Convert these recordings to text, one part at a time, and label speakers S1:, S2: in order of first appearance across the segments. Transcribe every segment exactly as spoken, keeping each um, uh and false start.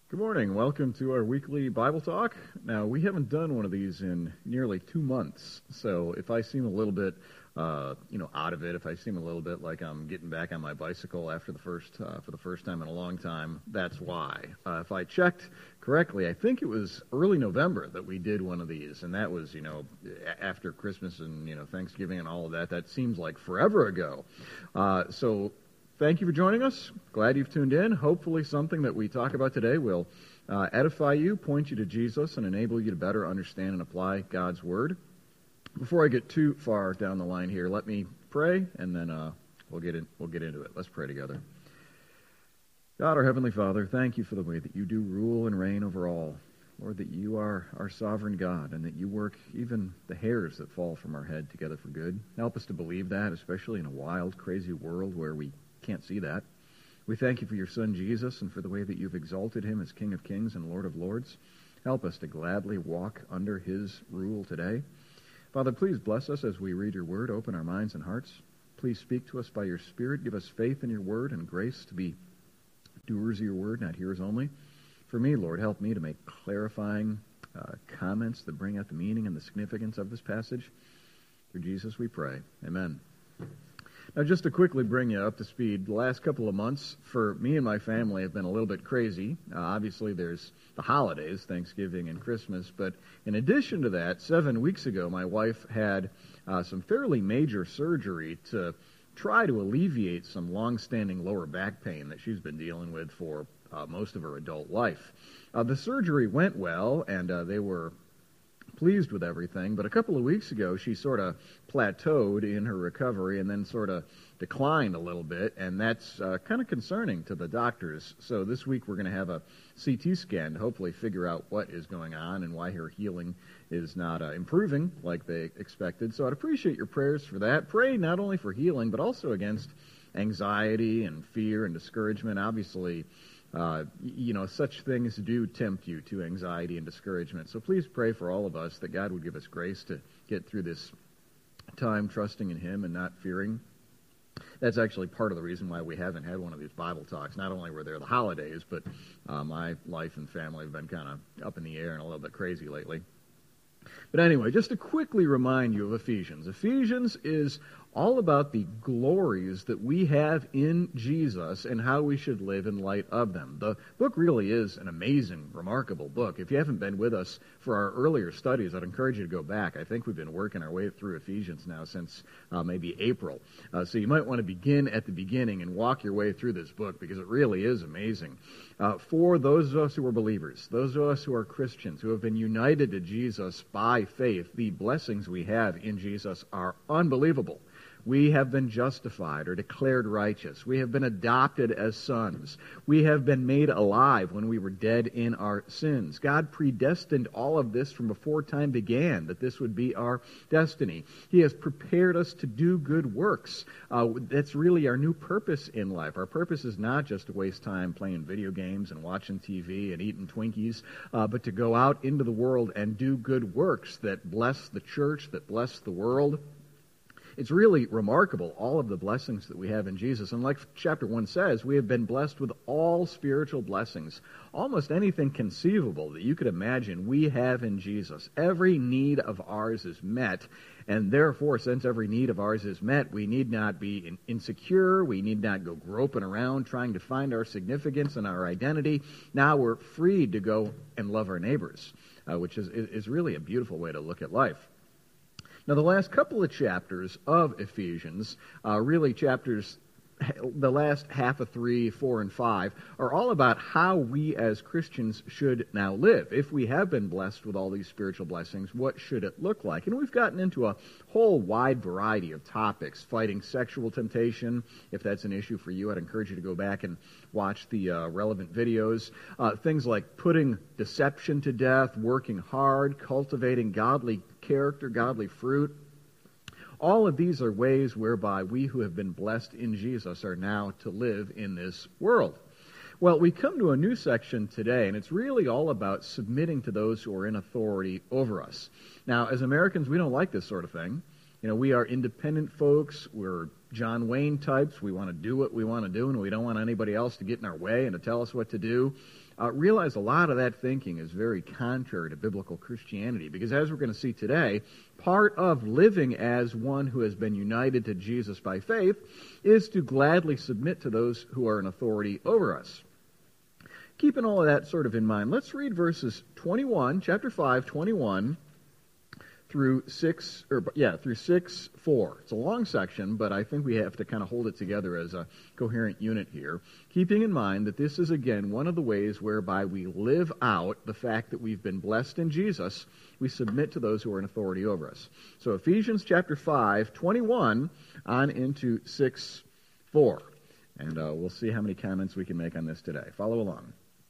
S1: Good morning. Welcome to our weekly Bible talk. Now, we haven't done one of these in nearly two months, so if I seem a little bit, uh, you know, out of it, if I seem a little bit like I'm getting back on my bicycle after the first, uh, for the first time in a long time, that's why. Uh, if I checked correctly, I think it was early November that we did one of these, and that was, you know, after Christmas and, you know, Thanksgiving and all of that. That seems like forever ago. Uh, so. Thank you for joining us. Glad you've tuned in. Hopefully something that we talk about today will uh, edify you, point you to Jesus, and enable you to better understand and apply God's Word. Before I get too far down the line here, let me pray, and then uh, we'll get in, we'll get into it. Let's pray together. God, our Heavenly Father, thank you for the way that you do rule and reign over all. Lord, that you are our sovereign God, and that you work even the hairs that fall from our head together for good. Help us to believe that, especially in a wild, crazy world where we can't see that. We thank you for your Son, Jesus, and for the way that you've exalted him as King of Kings and Lord of Lords. Help us to gladly walk under his rule today. Father, please bless us as we read your word. Open our minds and hearts. Please speak to us by your Spirit. Give us faith in your word and grace to be doers of your word, not hearers only. For me, Lord, help me to make clarifying uh, comments that bring out the meaning and the significance of this passage. Through Jesus we pray. Amen. Now, just to quickly bring you up to speed, the last couple of months for me and my family have been a little bit crazy. Uh, obviously, there's the holidays, Thanksgiving and Christmas, but in addition to that, seven weeks ago, my wife had uh, some fairly major surgery to try to alleviate some long-standing lower back pain that she's been dealing with for uh, most of her adult life. Uh, the surgery went well, and uh, they were pleased with everything, but a couple of weeks ago she sort of plateaued in her recovery and then sort of declined a little bit, and that's uh, kind of concerning to the doctors. So this week we're going to have a C T scan to hopefully figure out what is going on and why her healing is not uh, improving like they expected. So I'd appreciate your prayers for that. Pray not only for healing, but also against anxiety and fear and discouragement. Obviously, Uh, you know, such things do tempt you to anxiety and discouragement. So please pray for all of us that God would give us grace to get through this time trusting in him and not fearing. That's actually part of the reason why we haven't had one of these Bible talks. Not only were there the holidays, but uh, my life and family have been kind of up in the air and a little bit crazy lately. But anyway, just to quickly remind you of Ephesians. Ephesians is all about the glories that we have in Jesus and how we should live in light of them. The book really is an amazing, remarkable book. If you haven't been with us for our earlier studies, I'd encourage you to go back. I think we've been working our way through Ephesians now since uh, maybe April. Uh, so you might want to begin at the beginning and walk your way through this book because it really is amazing. Uh, for those of us who are believers, those of us who are Christians, who have been united to Jesus by faith, the blessings we have in Jesus are unbelievable. We have been justified or declared righteous. We have been adopted as sons. We have been made alive when we were dead in our sins. God predestined all of this from before time began, that this would be our destiny. He has prepared us to do good works. Uh, that's really our new purpose in life. Our purpose is not just to waste time playing video games and watching T V and eating Twinkies, uh, but to go out into the world and do good works that bless the church, that bless the world. It's really remarkable, all of the blessings that we have in Jesus. And like chapter one says, we have been blessed with all spiritual blessings. Almost anything conceivable that you could imagine we have in Jesus. Every need of ours is met. And therefore, since every need of ours is met, we need not be insecure. We need not go groping around trying to find our significance and our identity. Now we're freed to go and love our neighbors, uh, which is, is really a beautiful way to look at life. Now, the last couple of chapters of Ephesians, uh, really chapters, the last half of three, four, and five, are all about how we as Christians should now live. If we have been blessed with all these spiritual blessings, what should it look like? And we've gotten into a whole wide variety of topics, fighting sexual temptation. If that's an issue for you, I'd encourage you to go back and watch the uh, relevant videos. Uh, things like putting deception to death, working hard, cultivating godly character, godly fruit. All of these are ways whereby we who have been blessed in Jesus are now to live in this world. Well, we come to a new section today, and it's really all about submitting to those who are in authority over us. Now, as Americans, we don't like this sort of thing. You know, we are independent folks. We're John Wayne types. We want to do what we want to do, and we don't want anybody else to get in our way and to tell us what to do. Uh, realize a lot of that thinking is very contrary to biblical Christianity, because as we're going to see today, part of living as one who has been united to Jesus by faith is to gladly submit to those who are in authority over us. Keeping all of that sort of in mind, let's read verses twenty-one, chapter five, twenty-one through six, or yeah, through six, four. It's a long section, but I think we have to kind of hold it together as a coherent unit here, keeping in mind that this is, again, one of the ways whereby we live out the fact that we've been blessed in Jesus. We submit to those who are in authority over us. So Ephesians chapter five, twenty-one on into six, four. And uh, we'll see how many comments we can make on this today. Follow along.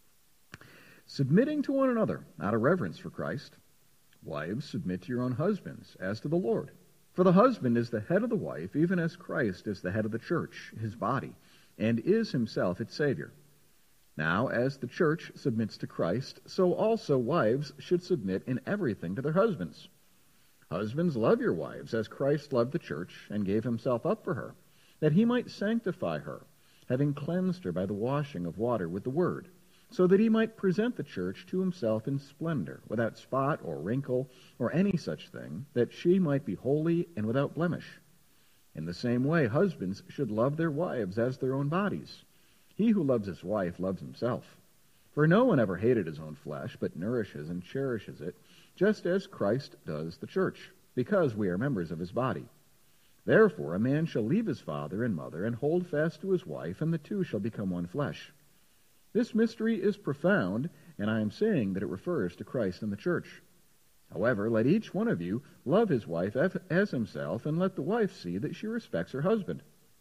S1: Submitting to one another out of reverence for Christ, wives, submit to your own husbands, as to the Lord. For the husband is the head of the wife, even as Christ is the head of the church, his body, and is himself its Savior. Now, as the church submits to Christ, so also wives should submit in everything to their husbands. Husbands, love your wives, as Christ loved the church and gave himself up for her, that he might sanctify her, having cleansed her by the washing of water with the word, so that he might present the church to himself in splendor, without spot or wrinkle or any such thing, that she might be holy and without blemish. In the same way, husbands should love their wives as their own bodies. He who loves his wife loves himself. For no one ever hated his own flesh, but nourishes and cherishes it, just as Christ does the church, because we are members of his body. Therefore, a man shall leave his father and mother, and hold fast to his wife, and the two shall become one flesh. This mystery is profound, and I am saying that it refers to Christ and the church. However, let each one of you love his wife as himself, and let the wife see that she respects her husband.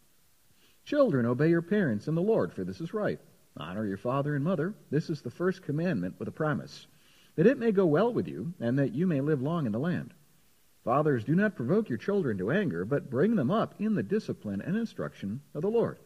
S1: Children, obey your parents in the Lord, for this is right. Honor your father and mother. This is the first commandment with a promise, that it may go well with you, and that you may live long in the land. Fathers, do not provoke your children to anger, but bring them up in the discipline and instruction of the Lord.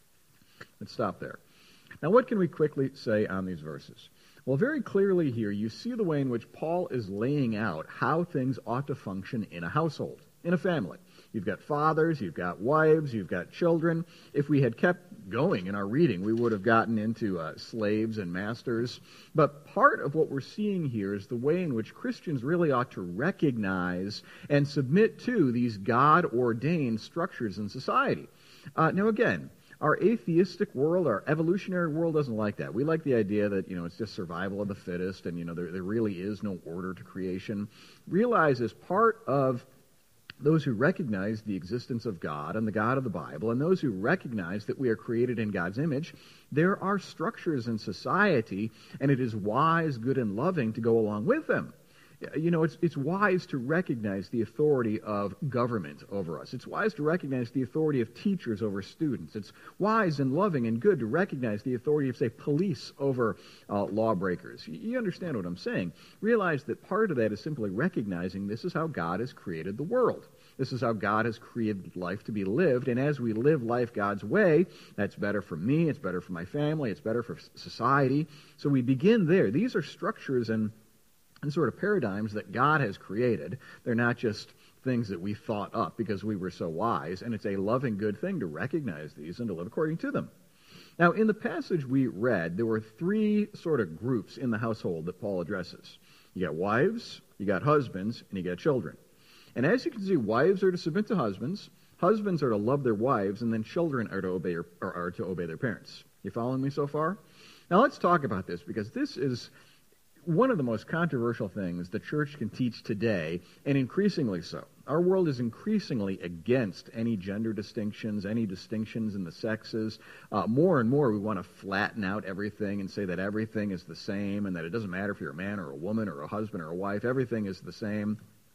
S1: Let's stop there. Now, what can we quickly say on these verses? Well, very clearly here, you see the way in which Paul is laying out how things ought to function in a household, in a family. You've got fathers, you've got wives, you've got children. If we had kept going in our reading, we would have gotten into uh, slaves and masters. But part of what we're seeing here is the way in which Christians really ought to recognize and submit to these God-ordained structures in society. Uh, now, again, our atheistic world, our evolutionary world doesn't like that. We like the idea that, you know, it's just survival of the fittest and, you know, there, there really is no order to creation. Realize as part of those who recognize the existence of God and the God of the Bible, and those who recognize that we are created in God's image, there are structures in society, and it is wise, good, and loving to go along with them. You know, it's it's wise to recognize the authority of government over us. It's wise to recognize the authority of teachers over students. It's wise and loving and good to recognize the authority of, say, police over uh, lawbreakers. You understand what I'm saying. Realize that part of that is simply recognizing this is how God has created the world. This is how God has created life to be lived, and as we live life God's way, that's better for me, it's better for my family, it's better for society. So we begin there. These are structures and and sort of paradigms that God has created. They're not just things that we thought up because we were so wise, and it's a loving, good thing to recognize these and to live according to them. Now, in the passage we read, there were three sort of groups in the household that Paul addresses. You got wives, you got husbands, and you got children. And as you can see, wives are to submit to husbands, husbands are to love their wives, and then children are to obey, or are to obey their parents. You following me so far? Now, let's talk about this, because this is one of the most controversial things the church can teach today, and increasingly so. Our world is increasingly against any gender distinctions, any distinctions in the sexes. Uh, more and more we want to flatten out everything and say that everything is the same and that it doesn't matter if you're a man or a woman or a husband or a wife. Everything is the same.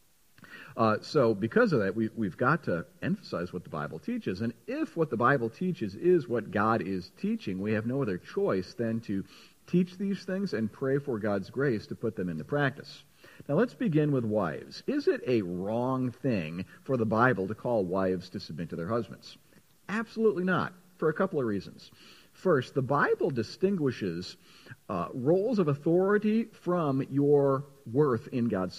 S1: Uh, so because of that, we, we've got to emphasize what the Bible teaches. And if what the Bible teaches is what God is teaching, we have no other choice than to teach these things and pray for God's grace to put them into practice. Now let's begin with wives. Is it a wrong thing for the Bible to call wives to submit to their husbands? Absolutely not, for a couple of reasons. First, the Bible distinguishes uh, roles of authority from your worth in God's sight.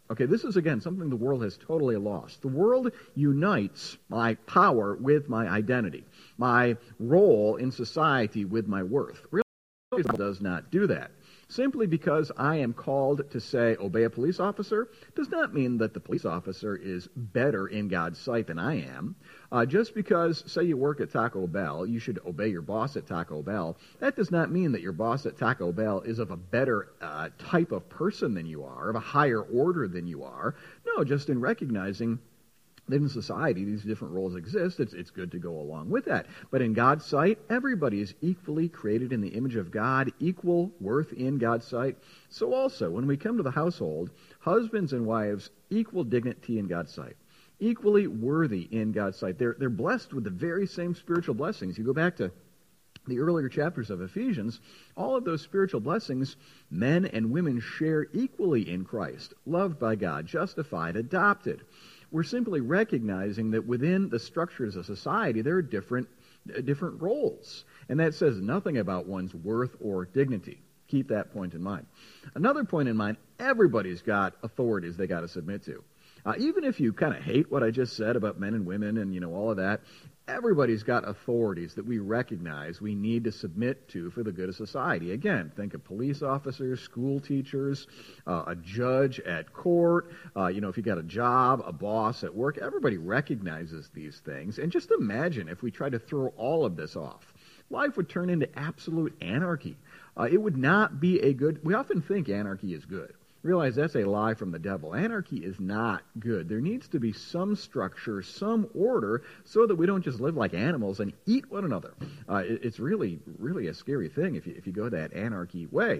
S1: Okay, this is, again, something the world has totally lost. The world unites my power with my identity, my role in society with my worth. Really, it does not do that. Simply because I am called to, say, obey a police officer, does not mean that the police officer is better in God's sight than I am. Uh, just because, say, you work at Taco Bell, you should obey your boss at Taco Bell, that does not mean that your boss at Taco Bell is of a better uh, type of person than you are, of a higher order than you are. No, just in recognizing that in society these different roles exist, it's, it's good to go along with that. But in God's sight, everybody is equally created in the image of God, equal worth in God's sight. So also, when we come to the household, husbands and wives, equal dignity in God's sight, equally worthy in God's sight. They're, they're blessed with the very same spiritual blessings. You go back to the earlier chapters of Ephesians, all of those spiritual blessings, men and women share equally in Christ, loved by God, justified, adopted. We're simply recognizing that within the structures of society, there are different, uh, different roles. And that says nothing about one's worth or dignity. Keep that point in mind. Another point in mind, everybody's got authorities they got to submit to. Uh, even if you kind of hate what I just said about men and women and, you know, all of that, everybody's got authorities that we recognize we need to submit to for the good of society. Again, think of police officers, school teachers, uh, a judge at court, uh, you know, if you got a job, a boss at work, everybody recognizes these things. And just imagine if we try to throw all of this off. Life would turn into absolute anarchy. Uh, it would not be a good, we often think anarchy is good. Realize that's a lie from the devil. Anarchy is not good. There needs to be some structure, some order, so that we don't just live like animals and eat one another. Uh, it, it's really, really a scary thing if you, if you go that anarchy way.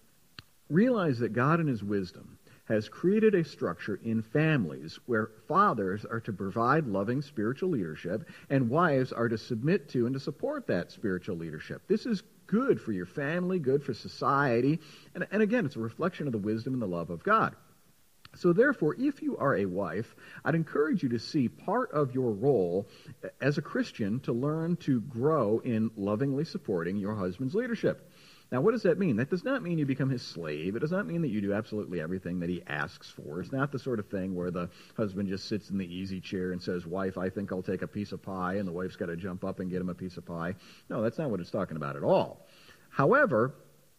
S1: Realize that God in His wisdom has created a structure in families where fathers are to provide loving spiritual leadership and wives are to submit to and to support that spiritual leadership. This is good for your family, good for society, and, and again, it's a reflection of the wisdom and the love of God. So therefore, if you are a wife, I'd encourage you to see part of your role as a Christian to learn to grow in lovingly supporting your husband's leadership. Now, what does that mean? That does not mean you become his slave. It does not mean that you do absolutely everything that he asks for. It's not the sort of thing where the husband just sits in the easy chair and says, wife, I think I'll take a piece of pie, and the wife's got to jump up and get him a piece of pie. No, that's not what it's talking about at all. However,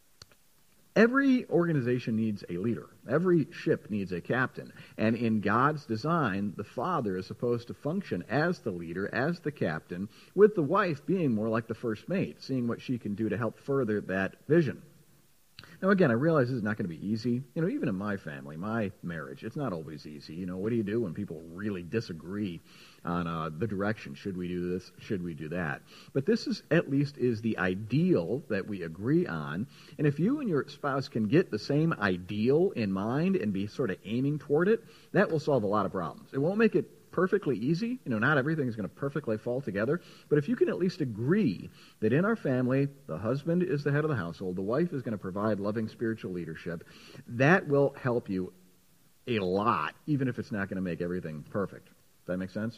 S1: every organization needs a leader. Every ship needs a captain. And in God's design, the father is supposed to function as the leader, as the captain, with the wife being more like the first mate, seeing what she can do to help further that vision. Now, again, I realize this is not going to be easy. You know, even in my family, my marriage, it's not always easy. You know, what do you do when people really disagree on uh, the direction? Should we do this? Should we do that? But this is, at least, is the ideal that we agree on. And if you and your spouse can get the same ideal in mind and be sort of aiming toward it, that will solve a lot of problems. It won't make it perfectly easy. You know, not everything is going to perfectly fall together. But if you can at least agree that in our family, the husband is the head of the household, the wife is going to provide loving spiritual leadership, that will help you a lot, even if it's not going to make everything perfect. Does that make sense?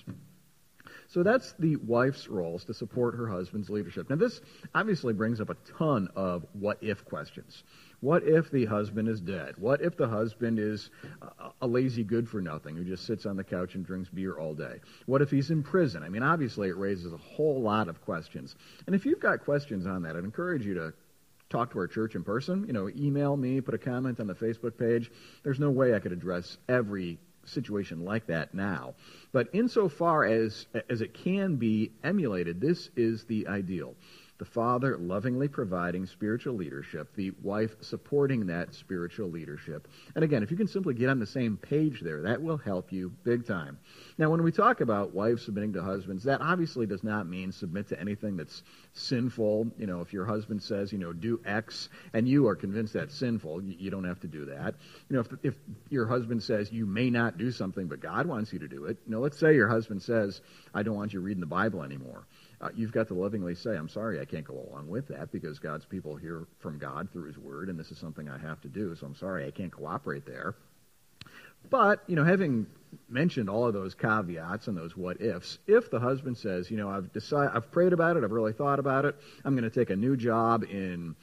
S1: So that's the wife's role, is to support her husband's leadership. Now, this obviously brings up a ton of what-if questions. What if the husband is dead? What if the husband is a, a lazy good-for-nothing who just sits on the couch and drinks beer all day? What if he's in prison? I mean, obviously, it raises a whole lot of questions. And if you've got questions on that, I'd encourage you to talk to our church in person. You know, email me, put a comment on the Facebook page. There's no way I could address every situation like that now. But insofar as as it can be emulated, this is the ideal. The father lovingly providing spiritual leadership, the wife supporting that spiritual leadership. And again, if you can simply get on the same page there, that will help you big time. Now, when we talk about wives submitting to husbands, that obviously does not mean submit to anything that's sinful. You know, if your husband says, you know, do X, and you are convinced that's sinful, you, you don't have to do that. You know, if, if your husband says you may not do something, but God wants you to do it. You know, let's say your husband says, I don't want you reading the Bible anymore. Uh, you've got to lovingly say, I'm sorry, I can't go along with that because God's people hear from God through His Word, and this is something I have to do, so I'm sorry, I can't cooperate there. But, you know, having mentioned all of those caveats and those what-ifs, if the husband says, you know, I've decided, I've prayed about it, I've really thought about it, I'm going to take a new job in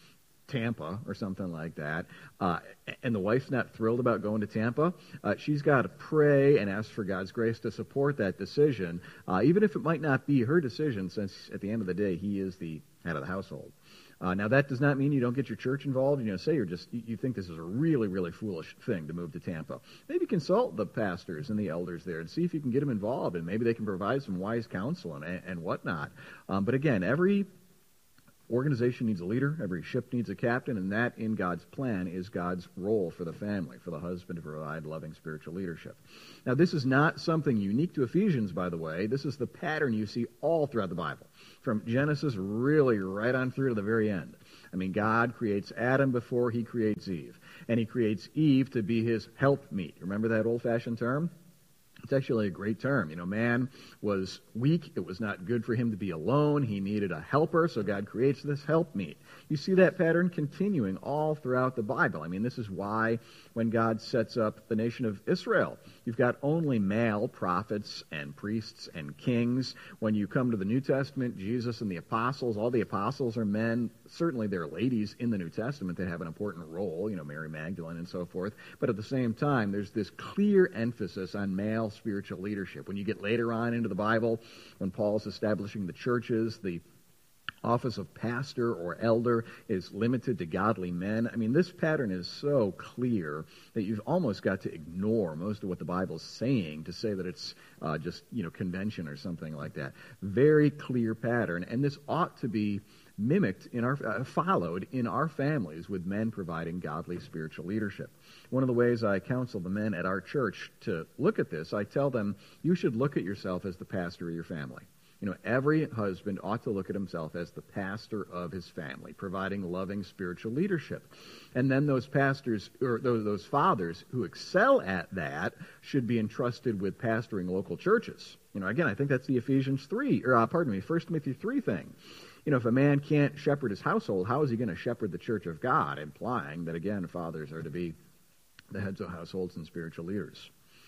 S1: Tampa or something like that, uh, and the wife's not thrilled about going to Tampa, uh, she's got to pray and ask for God's grace to support that decision, uh, even if it might not be her decision, since at the end of the day, he is the head of the household. Uh, now, that does not mean you don't get your church involved. You know, say you're just you, you think this is a really, really foolish thing to move to Tampa. Maybe consult the pastors and the elders there and see if you can get them involved, and maybe they can provide some wise counsel and, and whatnot. Um, but again, every organization needs a leader, every ship needs a captain, and that, in God's plan, is God's role for the family, for the husband to provide loving spiritual leadership. Now, this is not something unique to Ephesians, by the way. This is the pattern you see all throughout the Bible, from Genesis really right on through to the very end. I mean, God creates Adam before he creates Eve, and he creates Eve to be his helpmeet. Remember that old-fashioned term? It's actually a great term. You know, man was weak. It was not good for him to be alone. He needed a helper, so God creates this helpmeet. You see that pattern continuing all throughout the Bible. I mean, this is why when God sets up the nation of Israel, you've got only male prophets and priests and kings. When you come to the New Testament, Jesus and the apostles, all the apostles are men. Certainly there are ladies in the New Testament that have an important role, you know, Mary Magdalene and so forth. But at the same time, there's this clear emphasis on male spiritual leadership. When you get later on into the Bible, when Paul's establishing the churches, the office of pastor or elder is limited to godly men. I mean, this pattern is so clear that you've almost got to ignore most of what the Bible's saying to say that it's uh, just, you know, convention or something like that. Very clear pattern, and this ought to be mimicked in our, uh, followed in our families with men providing godly spiritual leadership. One of the ways I counsel the men at our church to look at this, I tell them, you should look at yourself as the pastor of your family. You know, every husband ought to look at himself as the pastor of his family, providing loving spiritual leadership. And then those pastors, or those, those fathers who excel at that should be entrusted with pastoring local churches. You know, again, I think that's the Ephesians three, or uh, pardon me, First Timothy three thing. You know, if a man can't shepherd his household, how is he going to shepherd the church of God? Implying that, again, fathers are to be the heads of households and spiritual leaders.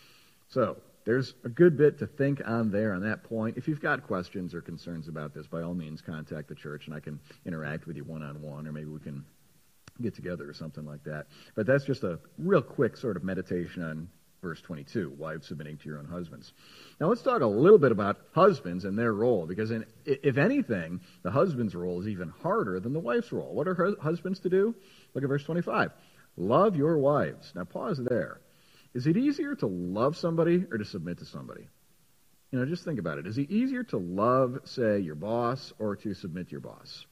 S1: So, there's a good bit to think on there on that point. If you've got questions or concerns about this, by all means, contact the church, and I can interact with you one-on-one, or maybe we can get together or something like that. But that's just a real quick sort of meditation on verse twenty-two, wives submitting to your own husbands. Now let's talk a little bit about husbands and their role, because in, if anything, the husband's role is even harder than the wife's role. What are husbands to do? Look at verse twenty-five. Love your wives. Now pause there. Is it easier to love somebody or to submit to somebody? You know, just think about it. Is it easier to love, say, your boss or to submit to your boss?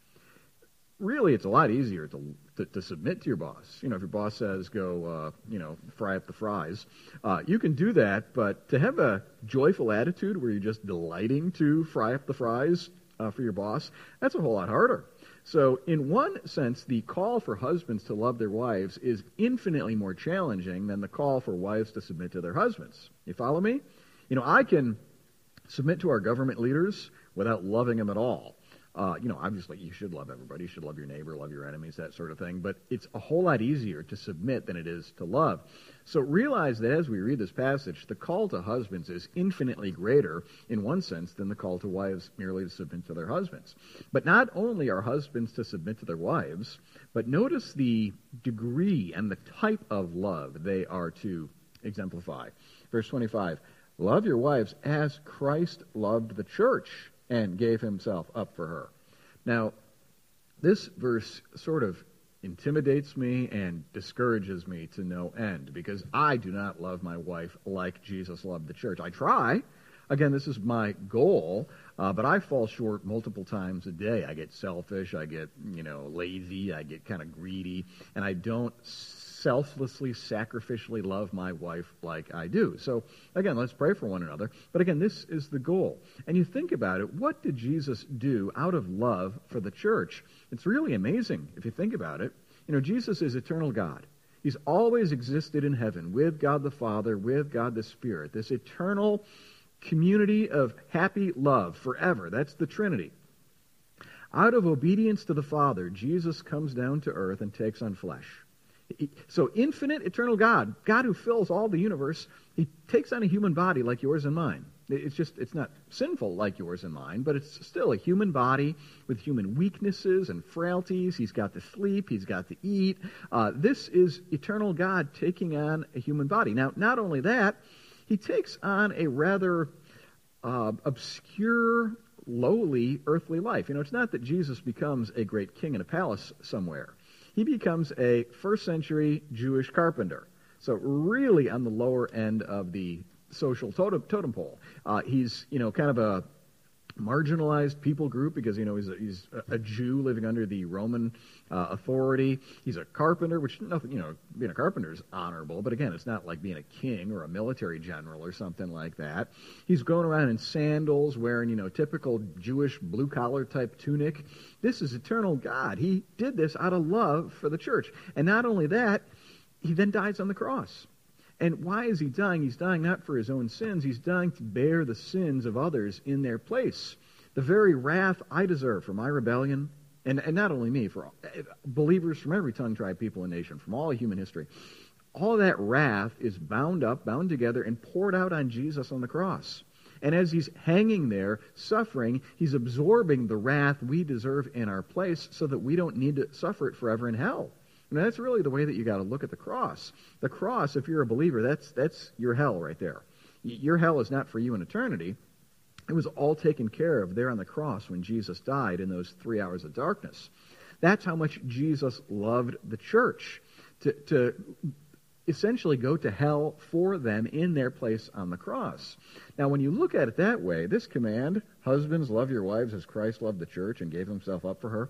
S1: Really, it's a lot easier to to, to submit to your boss. You know, if your boss says, go, uh, you know, fry up the fries, uh, you can do that, but to have a joyful attitude where you're just delighting to fry up the fries uh, for your boss, that's a whole lot harder. So in one sense, the call for husbands to love their wives is infinitely more challenging than the call for wives to submit to their husbands. You follow me? You know, I can submit to our government leaders without loving them at all. Uh, you know, obviously you should love everybody. You should love your neighbor, love your enemies, that sort of thing. But it's a whole lot easier to submit than it is to love. So realize that as we read this passage, the call to husbands is infinitely greater in one sense than the call to wives merely to submit to their husbands. But not only are husbands to submit to their wives, but notice the degree and the type of love they are to exemplify. Verse twenty-five, love your wives as Christ loved the church and gave himself up for her. Now, this verse sort of intimidates me and discourages me to no end, because I do not love my wife like Jesus loved the church. I try. Again, this is my goal, uh, but I fall short multiple times a day. I get selfish, I get, you know, lazy, I get kind of greedy, and I don't selflessly, sacrificially love my wife like I do. So, again, let's pray for one another. But again, this is the goal. And you think about it, what did Jesus do out of love for the church? It's really amazing if you think about it. You know, Jesus is eternal God. He's always existed in heaven with God the Father, with God the Spirit. This eternal community of happy love forever. That's the Trinity. Out of obedience to the Father, Jesus comes down to earth and takes on flesh. So infinite, eternal God, God who fills all the universe, he takes on a human body like yours and mine. It's just, it's not sinful like yours and mine, but it's still a human body with human weaknesses and frailties. He's got to sleep. He's got to eat. Uh, this is eternal God taking on a human body. Now, not only that, he takes on a rather uh, obscure, lowly earthly life. You know, it's not that Jesus becomes a great king in a palace somewhere. He becomes a first century Jewish carpenter. So really on the lower end of the social totem, totem pole. Uh, he's, you know, kind of a marginalized people group because, you know, he's a, he's a Jew living under the Roman uh, authority. He's a carpenter, which, nothing, you know, being a carpenter is honorable, but again, it's not like being a king or a military general or something like that. He's going around in sandals, wearing, you know, typical Jewish blue-collar type tunic. This is eternal God. He did this out of love for the church. And not only that, he then dies on the cross. And why is he dying? He's dying not for his own sins. He's dying to bear the sins of others in their place. The very wrath I deserve for my rebellion, and, and not only me, for all, believers from every tongue, tribe, people, and nation, from all of human history. All that wrath is bound up, bound together, and poured out on Jesus on the cross. And as he's hanging there, suffering, he's absorbing the wrath we deserve in our place so that we don't need to suffer it forever in hell. Now, that's really the way that you got to look at the cross. The cross, if you're a believer, that's that's your hell right there. Your hell is not for you in eternity. It was all taken care of there on the cross when Jesus died in those three hours of darkness. That's how much Jesus loved the church, to, to essentially go to hell for them in their place on the cross. Now, when you look at it that way, this command, husbands, love your wives as Christ loved the church and gave himself up for her,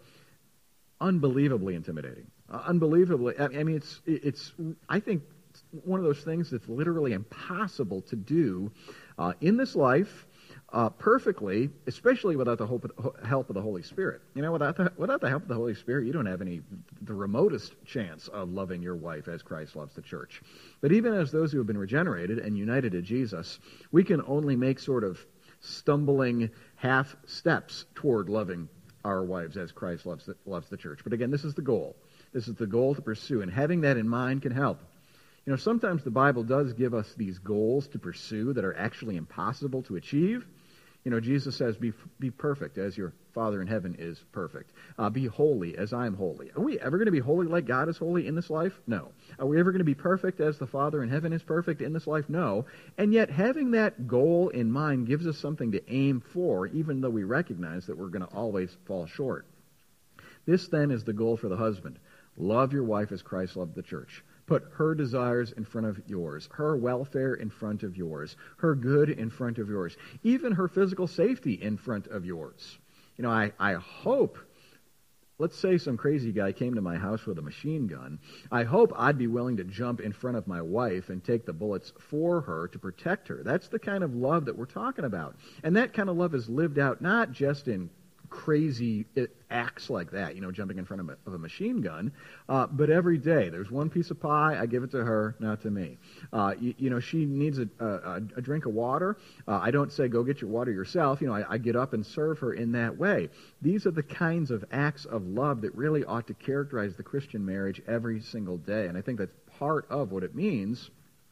S1: unbelievably intimidating. Uh, unbelievably, I mean, it's, it's, I think, one of those things that's literally impossible to do uh, in this life uh, perfectly, especially without the hope of, help of the Holy Spirit. You know, without the, without the help of the Holy Spirit, you don't have any, the remotest chance of loving your wife as Christ loves the church. But even as those who have been regenerated and united to Jesus, we can only make sort of stumbling half steps toward loving our wives as Christ loves the, loves the church. But again, this is the goal. This is the goal to pursue, and having that in mind can help. You know, sometimes the Bible does give us these goals to pursue that are actually impossible to achieve. You know, Jesus says, be be perfect as your Father in heaven is perfect. Uh, be holy as I am holy. Are we ever going to be holy like God is holy in this life? No. Are we ever going to be perfect as the Father in heaven is perfect in this life? No. And yet having that goal in mind gives us something to aim for, even though we recognize that we're going to always fall short. This then is the goal for the husband. Love your wife as Christ loved the church. Put her desires in front of yours, her welfare in front of yours, her good in front of yours, even her physical safety in front of yours. You know, I, I hope, let's say some crazy guy came to my house with a machine gun. I hope I'd be willing to jump in front of my wife and take the bullets for her to protect her. That's the kind of love that we're talking about. And that kind of love is lived out not just in crazy acts like that, you know, jumping in front of a, of a machine gun, uh, but every day. There's one piece of pie, I give it to her, not to me. Uh, you, you know, she needs a, a, a drink of water. Uh, I don't say, go get your water yourself. You know, I, I get up and serve her in that way. These are the kinds of acts of love that really ought to characterize the Christian marriage every single day, and I think that's part of what it means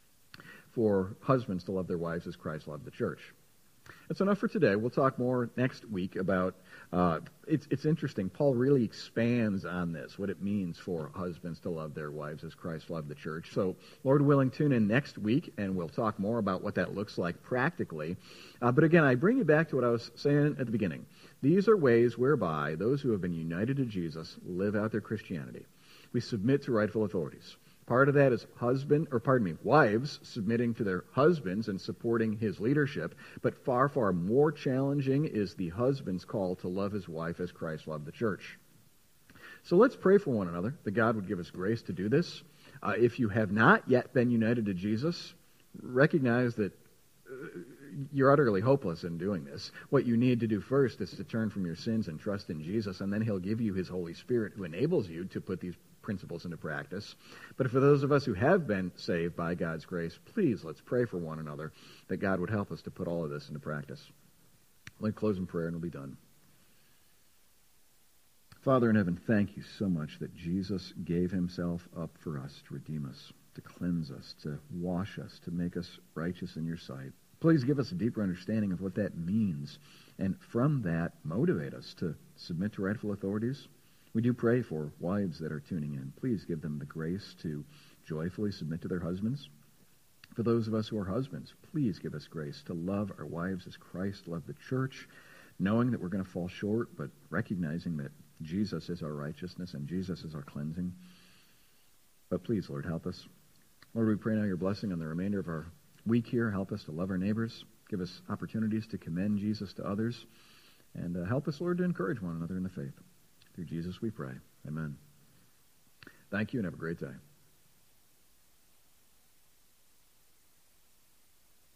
S1: for husbands to love their wives as Christ loved the church. That's enough for today. We'll talk more next week about, uh, it's, it's interesting, Paul really expands on this, what it means for husbands to love their wives as Christ loved the church. So, Lord willing, tune in next week, and we'll talk more about what that looks like practically. Uh, but again, I bring you back to what I was saying at the beginning. These are ways whereby those who have been united to Jesus live out their Christianity. We submit to rightful authorities. Part of that is husband, or pardon me, wives submitting to their husbands and supporting his leadership. But far, far more challenging is the husband's call to love his wife as Christ loved the church. So let's pray for one another that God would give us grace to do this. Uh, if you have not yet been united to Jesus, recognize that uh, you're utterly hopeless in doing this. What you need to do first is to turn from your sins and trust in Jesus, and then he'll give you his Holy Spirit who enables you to put these principles into practice. But for those of us who have been saved by God's grace, please let's pray for one another that God would help us to put all of this into practice. Let me close in prayer and we'll be done. Father in heaven, thank you so much that Jesus gave himself up for us to redeem us, to cleanse us, to wash us, to make us righteous in your sight. Please give us a deeper understanding of what that means, and from that, motivate us to submit to rightful authorities. We do pray for wives that are tuning in. Please give them the grace to joyfully submit to their husbands. For those of us who are husbands, please give us grace to love our wives as Christ loved the church, knowing that we're going to fall short, but recognizing that Jesus is our righteousness and Jesus is our cleansing. But please, Lord, help us. Lord, we pray now your blessing on the remainder of our week here. Help us to love our neighbors. Give us opportunities to commend Jesus to others. And uh, help us, Lord, to encourage one another in the faith. Through Jesus we pray. Amen. Thank you and have a great day.